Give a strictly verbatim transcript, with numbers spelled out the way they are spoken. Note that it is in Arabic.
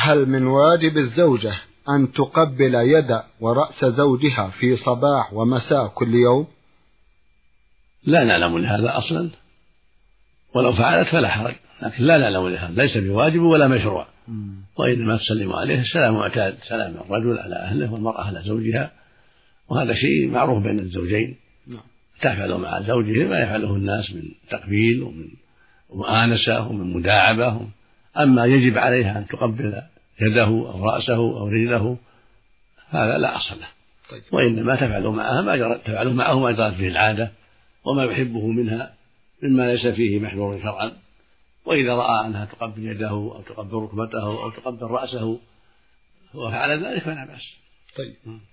هل من واجب الزوجة أن تقبل يد ورأس زوجها في صباح ومساء كل يوم؟ لا نعلم لهذا أصلا، ولو فعلت فلا حرج، لكن لا نعلم لهذا، ليس بواجب ولا مشروع. وإنما تسلم عليه السلام معتاد، سلام الرجل على أهله والمرأة على زوجها، وهذا شيء معروف بين الزوجين. تفعل مع زوجه ما يفعله الناس من تقبيل ومن مؤانسة ومن مداعبة. أما يجب عليها أن تقبل يده أو رأسه أو رجله هذا لا أصل له. طيب. وإنما تفعل معها ما تفعل معه ما جرت به العادة وما يحبه منها مما ليس فيه محظور شرعا. وإذا رأى أنها تقبل يده أو تقبل ركبته أو تقبل رأسه وفعل ذلك فلا بأس. طيب.